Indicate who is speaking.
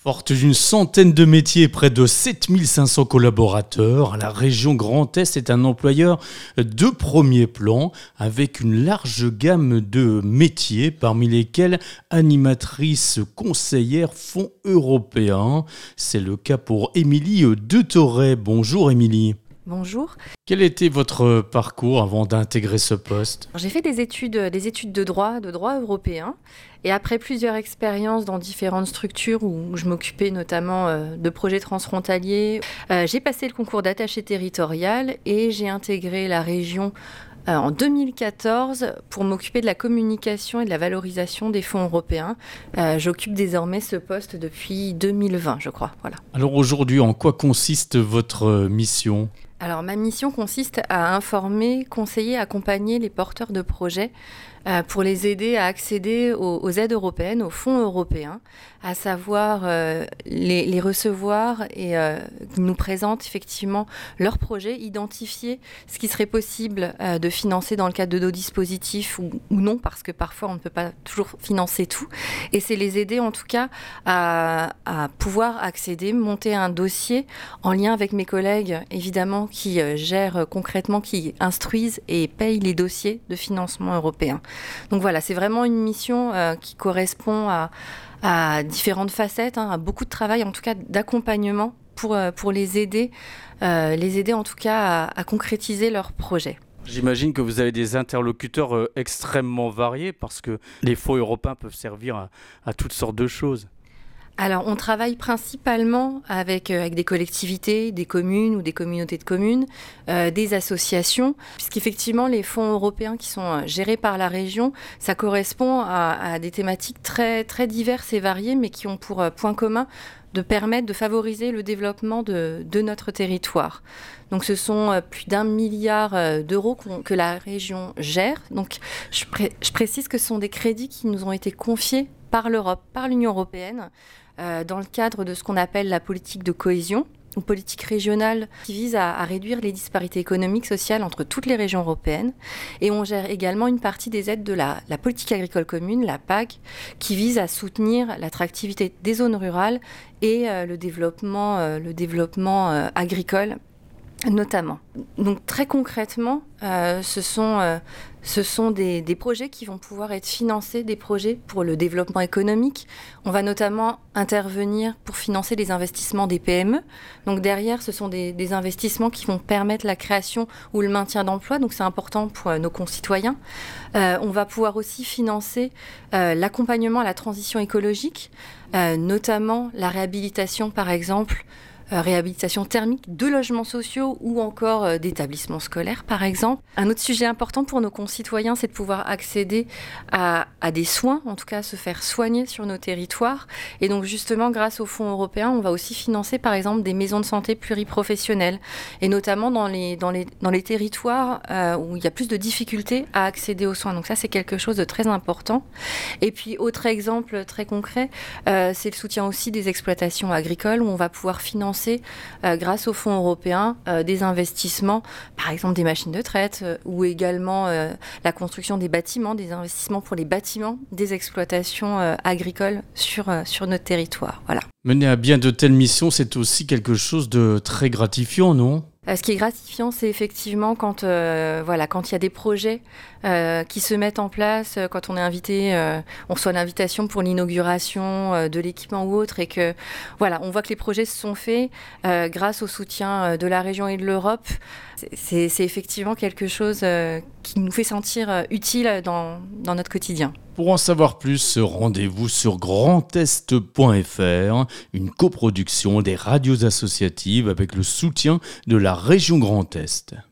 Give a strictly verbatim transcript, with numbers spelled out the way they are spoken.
Speaker 1: Porte d'une centaine de métiers et près de sept mille cinq cents collaborateurs, la région Grand Est est un employeur de premier plan avec une large gamme de métiers, parmi lesquels animatrice conseillère fonds européens. C'est le cas pour Émilie De Torret. Bonjour Émilie.
Speaker 2: Bonjour.
Speaker 1: Quel était votre parcours avant d'intégrer ce poste ?
Speaker 2: J'ai fait des études, des études de droit, de droit européen. Et après plusieurs expériences dans différentes structures où je m'occupais notamment euh, de projets transfrontaliers, euh, j'ai passé le concours d'attaché territorial et j'ai intégré la région euh, en deux mille quatorze pour m'occuper de la communication et de la valorisation des fonds européens. Euh, j'occupe désormais ce poste depuis deux mille vingt, je crois. Voilà.
Speaker 1: Alors aujourd'hui, en quoi consiste votre mission ?
Speaker 2: Alors, ma mission consiste à informer, conseiller, accompagner les porteurs de projets euh, pour les aider à accéder aux, aux aides européennes, aux fonds européens, à savoir euh, les, les recevoir et euh, nous présentent effectivement leurs projets, identifier ce qui serait possible euh, de financer dans le cadre de nos dispositifs ou, ou non, parce que parfois on ne peut pas toujours financer tout. Et c'est les aider en tout cas à, à pouvoir accéder, monter un dossier en lien avec mes collègues, évidemment, qui euh, gèrent concrètement, qui instruisent et payent les dossiers de financement européen. Donc voilà, c'est vraiment une mission euh, qui correspond à, à différentes facettes, hein, à beaucoup de travail, en tout cas d'accompagnement pour, euh, pour les aider, euh, les aider en tout cas à, à concrétiser leurs projets.
Speaker 1: J'imagine que vous avez des interlocuteurs euh, extrêmement variés parce que les fonds européens peuvent servir à, à toutes sortes de choses.
Speaker 2: Alors, on travaille principalement avec, euh, avec des collectivités, des communes ou des communautés de communes, euh, des associations, puisqu'effectivement, les fonds européens qui sont euh, gérés par la région, ça correspond à, à des thématiques très, très diverses et variées, mais qui ont pour euh, point commun de permettre de favoriser le développement de, de notre territoire. Donc ce sont euh, plus d'un milliard euh, d'euros que la région gère. Donc je, pré- je précise que ce sont des crédits qui nous ont été confiés par l'Europe, par l'Union européenne, euh, dans le cadre de ce qu'on appelle la politique de cohésion, ou politique régionale qui vise à, à réduire les disparités économiques, sociales entre toutes les régions européennes. Et on gère également une partie des aides de la, la politique agricole commune, la P A C, qui vise à soutenir l'attractivité des zones rurales et euh, le développement, euh, le développement euh, agricole notamment. Donc très concrètement, euh, ce sont, euh, ce sont des, des projets qui vont pouvoir être financés, des projets pour le développement économique. On va notamment intervenir pour financer les investissements des P M E. Donc derrière, ce sont des, des investissements qui vont permettre la création ou le maintien d'emplois. Donc c'est important pour euh, nos concitoyens. Euh, on va pouvoir aussi financer euh, l'accompagnement à la transition écologique, euh, notamment la réhabilitation par exemple, Euh, réhabilitation thermique de logements sociaux ou encore euh, d'établissements scolaires, par exemple. Un autre sujet important pour nos concitoyens, c'est de pouvoir accéder à, à des soins, en tout cas se faire soigner sur nos territoires. Et donc justement, grâce aux fonds européens, on va aussi financer, par exemple, des maisons de santé pluriprofessionnelles, et notamment dans les, dans les, dans les territoires euh, où il y a plus de difficultés à accéder aux soins. Donc ça, c'est quelque chose de très important. Et puis, autre exemple très concret, euh, c'est le soutien aussi des exploitations agricoles, où on va pouvoir financer Euh, grâce aux fonds européens, euh, des investissements, par exemple des machines de traite, euh, ou également euh, la construction des bâtiments, des investissements pour les bâtiments des exploitations euh, agricoles sur, euh, sur notre territoire. Voilà.
Speaker 1: Mener à bien de telles missions, c'est aussi quelque chose de très gratifiant, non ?
Speaker 2: Euh, ce qui est gratifiant, c'est effectivement quand euh, voilà, quand il y a des projets euh, qui se mettent en place, euh, quand on est invité, euh, on reçoit l'invitation pour l'inauguration euh, de l'équipement ou autre, et que voilà, on voit que les projets se sont faits euh, grâce au soutien euh, de la région et de l'Europe. C'est, c'est effectivement quelque chose euh, qui nous fait sentir euh, utile dans, dans notre quotidien.
Speaker 1: Pour en savoir plus, rendez-vous sur grand est point f r, une coproduction des radios associatives avec le soutien de la région Grand Est.